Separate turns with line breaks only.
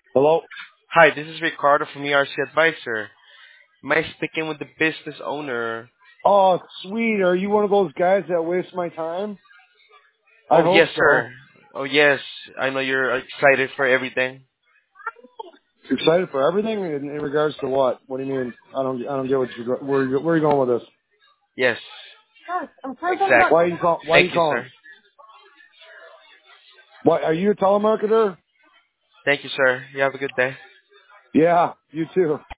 Hello?
Hi, this is Ricardo from ERC Advisor. Am I speaking with the business owner?
Oh, sweet. Are you one of those guys that waste my time? I
Oh,
hope
yes,
so.
sir. Oh, yes. I know you're excited for everything.
Excited for everything in regards to what? What do you mean? I don't get what where are you going with this?
Yes, exactly.
Why are
Thank
you
you,
calling?
sir.
What, are you a telemarketer?
Thank you, sir. You have a good day.
Yeah, you too.